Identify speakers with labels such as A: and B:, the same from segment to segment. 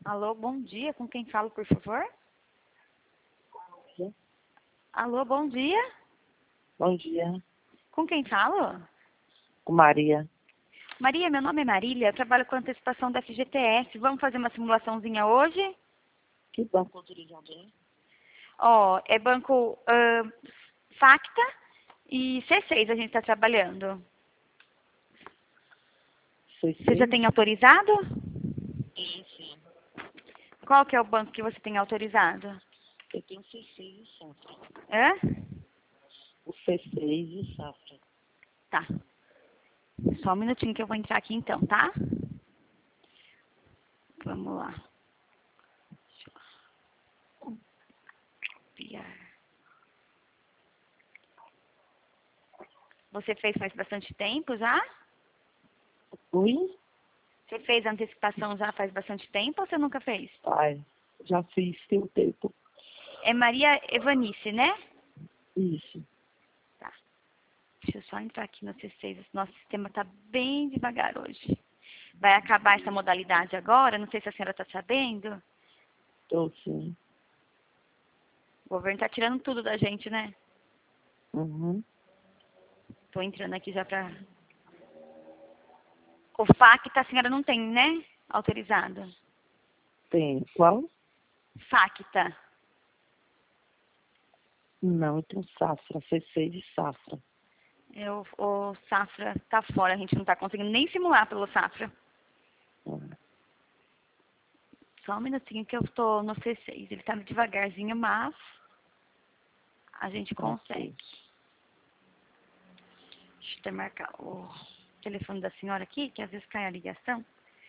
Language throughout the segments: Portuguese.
A: Alô, bom dia. Com quem falo, por favor?
B: Sim.
A: Alô, bom dia.
B: Bom dia,
A: Com quem falo?
B: com Maria.
A: Maria, meu nome é Marília. Eu trabalho com antecipação da FGTS. Vamos fazer uma simulaçãozinha hoje?
B: Que banco autorizado é?
A: Ó, é banco Facta e C6 a gente está trabalhando. Você já tem autorizado?
B: Sim.
A: Qual que é o banco que você tem autorizado?
B: Eu tenho C6 e Safra.
A: Hã?
B: O C6 e Safra.
A: Tá. Só um minutinho que eu vou entrar aqui então, tá? Vamos lá. Deixa eu copiar. Você fez faz bastante tempo já?
B: Oi?
A: Você fez a antecipação já faz bastante tempo ou você nunca fez?
B: Pai, já fiz, tem um tempo.
A: É Maria Evanice, né?
B: Isso.
A: Tá. Deixa eu só entrar aqui no C6. Nosso sistema tá bem devagar hoje. Vai acabar essa modalidade agora, não sei se a senhora está sabendo.
B: Tô sim.
A: O governo tá tirando tudo da gente, né?
B: Uhum.
A: Tô entrando aqui já pra... O Facta a senhora não tem, né? Autorizado.
B: Tem. Qual?
A: Facta.
B: Não, eu tenho Safra, C6 e Safra.
A: O Safra tá fora, a gente não tá conseguindo nem simular pelo Safra.
B: Ah,
A: Só um minutinho que eu tô no C6. Ele tá devagarzinho, mas a gente consegue.
B: ok.
A: Deixa eu até marcar o telefone da senhora aqui, que às vezes cai a ligação.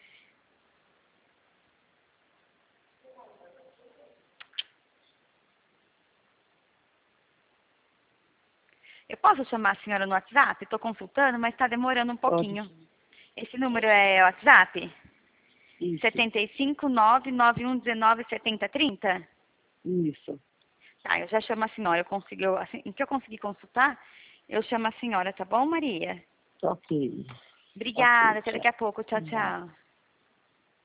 A: Eu posso chamar a senhora no WhatsApp? Estou consultando, mas está demorando um
B: Pode.
A: pouquinho. Esse número é WhatsApp?
B: Isso.
A: 75991197030?
B: Isso.
A: Tá, eu já chamo a senhora. Assim que eu conseguir consultar, eu chamo a senhora, tá bom, Maria?
B: Ok.
A: Obrigada,
B: Ok,
A: até
B: tchau.
A: daqui a pouco. Tchau,
B: Vai.
A: tchau.